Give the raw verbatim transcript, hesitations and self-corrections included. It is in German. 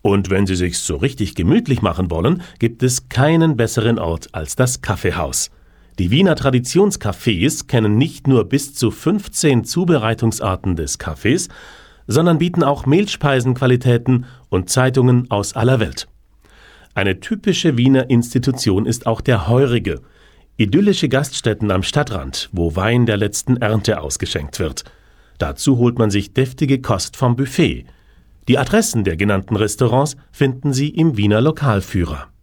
Und wenn Sie sich's so richtig gemütlich machen wollen, gibt es keinen besseren Ort als das Kaffeehaus. Die Wiener Traditionscafés kennen nicht nur bis zu fünfzehn Zubereitungsarten des Kaffees, sondern bieten auch Mehlspeisenqualitäten und Zeitungen aus aller Welt. Eine typische Wiener Institution ist auch der Heurige, idyllische Gaststätten am Stadtrand, wo Wein der letzten Ernte ausgeschenkt wird. Dazu holt man sich deftige Kost vom Buffet. Die Adressen der genannten Restaurants finden Sie im Wiener Lokalführer.